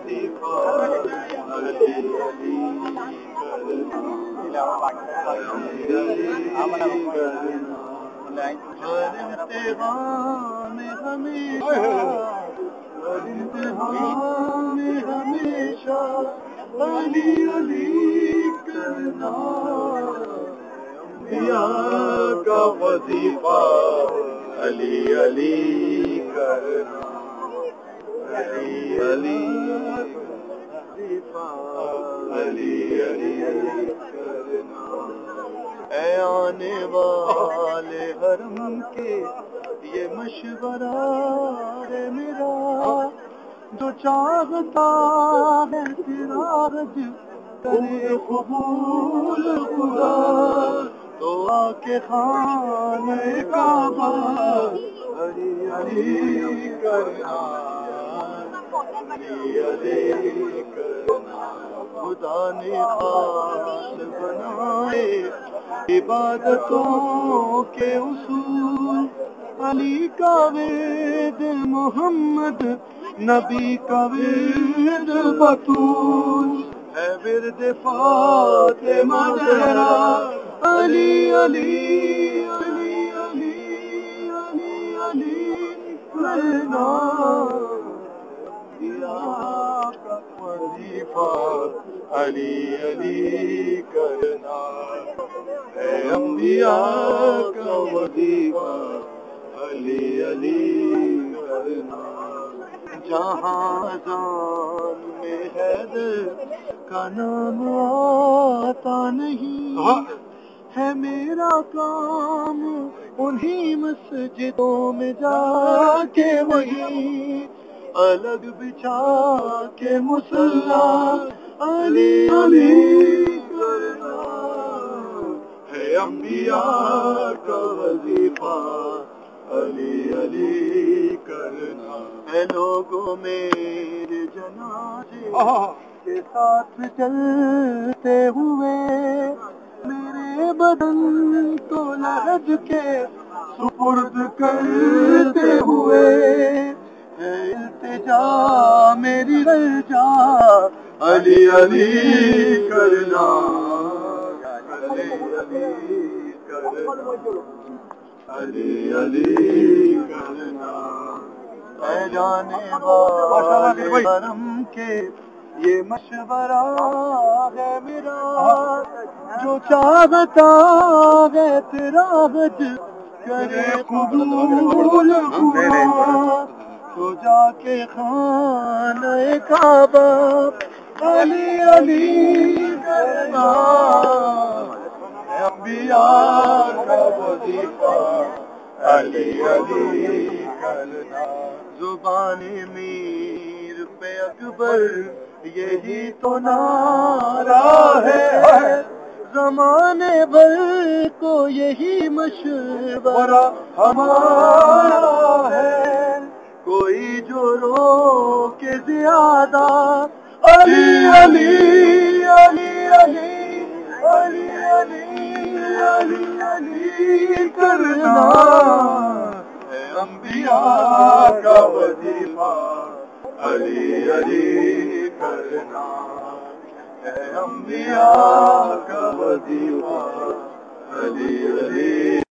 وظیفہ علی علی کرنا ہر امتحان میں ہمیشہ ہر امتحان میں ہمیشہ علی علی کرنا انبیاء کا وظیفہ علی علی کرنا علی علی وظیفہ علی علی کرنا اے آنے والے حرم کے یہ مشورہ ہے میرا جو چاہتا ہے تیرا رج کرے قبول خدا تو آ کے خانہ کعبہ علی علی کرنا علی علی کرنا خدا نے خاص بنائے عبادتوں کے اصول علی کا ورد محمد نبی کا ورد بطول ہے ورد فاطمہ زہرا علی علی علی علی علی علی کرنا انبیاء کا وظیفہ علی علی کرنا اے انبیاء کا وظیفہ علی علی کرنا جہاں اذان میں حیدر کا نام آتا نہیں ہے میرا کام انہی مسجدوں میں جا کے وہی الگ بچھا کے مصلی علی علی کرنا ہے انبیاء کا وظیفہ علی علی کرنا ہے لوگوں میرے جنازے کے ساتھ چلتے ہوئے میرے بدن کو لہج کے سپرد کرتے ہوئے ہے التجا میری رجا علی علی کرنا علی علی کرنا علی علی کرنا اے جانے والے حرم کے یہ مشورہ ہے میرا جو چاہتا ہے تیرا حج کرے قبول خدا تو جا کے خانہ کعبہ علی علی کرنا انبیاء کا وظیفہ علی علی کرنا زبان میر پہ اکبر یہی تو نعرہ ہے زمانے بھر کو یہی مشورہ ہمارا ہے کوئی جو رو کے زیادہ علی علی علی علی علی علی علی علی کرنا ہے انبیاء کا وظیفہ علی علی کرنا ہے انبیاء کا وظیفہ علی علی